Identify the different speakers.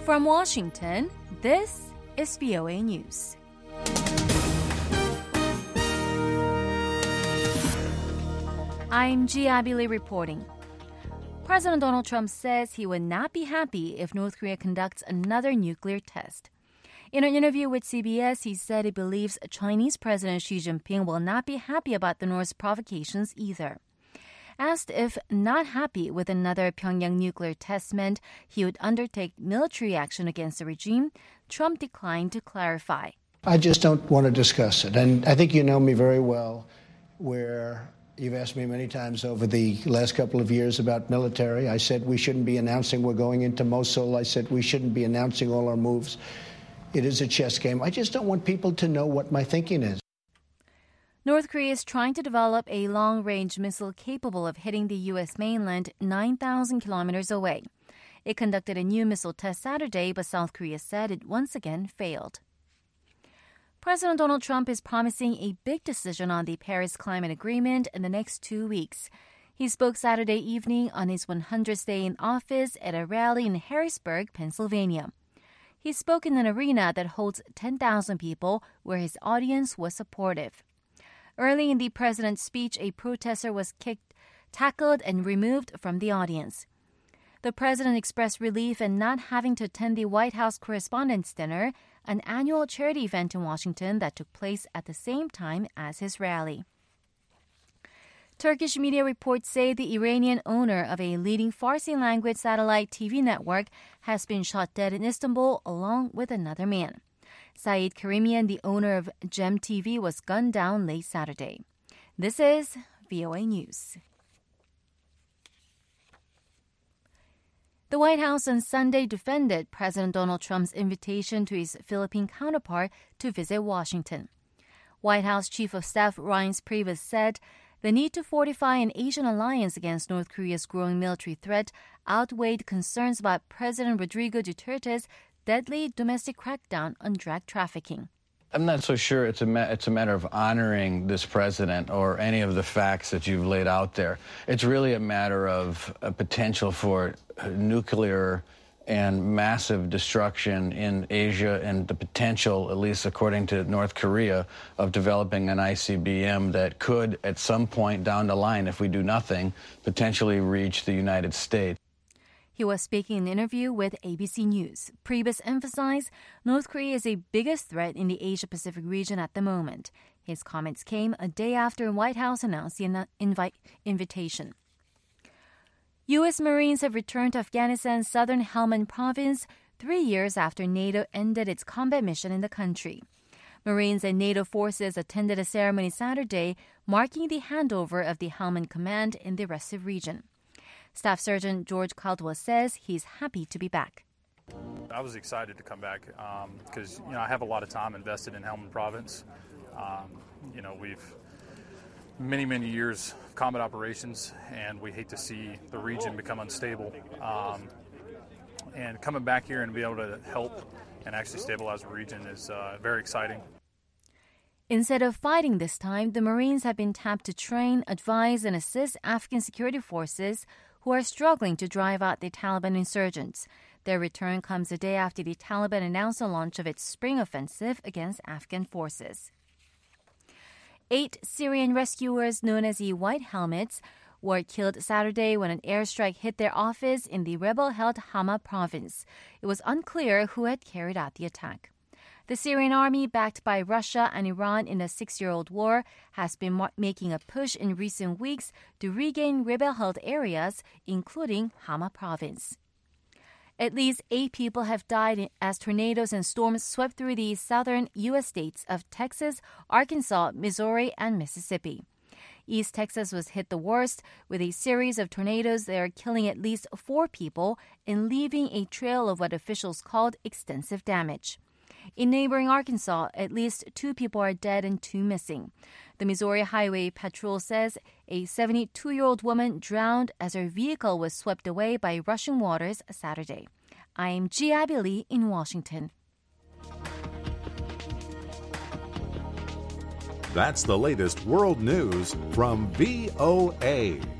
Speaker 1: From Washington, this is VOA News. I'm Ji Abili reporting. President Donald Trump says he would not be happy if North Korea conducts another nuclear test. In an interview with CBS, he said he believes Chinese President Xi Jinping will not be happy about the North's provocations either. Asked if not happy with another Pyongyang nuclear test meant he would undertake military action against the regime, Trump declined to clarify.
Speaker 2: I just don't want to discuss it. And I think you know me very well, where you've asked me many times over the last couple of years about military. I said we shouldn't be announcing we're going into Mosul. I said we shouldn't be announcing all our moves. It is a chess game. I just don't want people to know what my thinking is.
Speaker 1: North Korea is trying to develop a long-range missile capable of hitting the U.S. mainland 9,000 kilometers away. It conducted a new missile test Saturday, but South Korea said it once again failed. President Donald Trump is promising a big decision on the Paris Climate Agreement in the next 2 weeks. He spoke Saturday evening on his 100th day in office at a rally in Harrisburg, Pennsylvania. He spoke in an arena that holds 10,000 people, where his audience was supportive. Early in the president's speech, a protester was tackled and removed from the audience. The president expressed relief in not having to attend the White House Correspondents' Dinner, an annual charity event in Washington that took place at the same time as his rally. Turkish media reports say the Iranian owner of a leading Farsi-language satellite TV network has been shot dead in Istanbul along with another man. Saeed Karimian, the owner of Gem TV, was gunned down late Saturday. This is VOA News. The White House on Sunday defended President Donald Trump's invitation to his Philippine counterpart to visit Washington. White House Chief of Staff Reince Priebus said the need to fortify an Asian alliance against North Korea's growing military threat outweighed concerns about President Rodrigo Duterte's deadly domestic crackdown on drug trafficking.
Speaker 3: I'm not so sure it's a matter of honoring this president or any of the facts that you've laid out there. It's really a matter of a potential for nuclear and massive destruction in Asia and the potential, at least according to North Korea, of developing an ICBM that could, at some point down the line, if we do nothing, potentially reach the United States.
Speaker 1: He was speaking in an interview with ABC News. Priebus emphasized North Korea is the biggest threat in the Asia-Pacific region at the moment. His comments came a day after White House announced the invitation. U.S. Marines have returned to Afghanistan's southern Helmand province 3 years after NATO ended its combat mission in the country. Marines and NATO forces attended a ceremony Saturday marking the handover of the Helmand Command in the restive region. Staff Sergeant George Caldwell says he's happy to be back.
Speaker 4: I was excited to come back because I have a lot of time invested in Helmand Province. We've many years of combat operations, and we hate to see the region become unstable. And coming back here and be able to help and actually stabilize the region is very exciting.
Speaker 1: Instead of fighting this time, the Marines have been tapped to train, advise, and assist Afghan security forces who are struggling to drive out the Taliban insurgents. Their return comes a day after the Taliban announced the launch of its spring offensive against Afghan forces. 8 Syrian rescuers known as the White Helmets were killed Saturday when an airstrike hit their office in the rebel-held Hama province. It was unclear who had carried out the attack. The Syrian army, backed by Russia and Iran in a 6-year-old war, has been making a push in recent weeks to regain rebel-held areas, including Hama province. At least 8 people have died as tornadoes and storms swept through the southern U.S. states of Texas, Arkansas, Missouri, and Mississippi. East Texas was hit the worst, with a series of tornadoes there killing at least 4 people and leaving a trail of what officials called extensive damage. In neighboring Arkansas, at least 2 people are dead and 2 missing. The Missouri Highway Patrol says a 72-year-old woman drowned as her vehicle was swept away by rushing waters Saturday. I'm Ji Abili in Washington.
Speaker 5: That's the latest world news from VOA.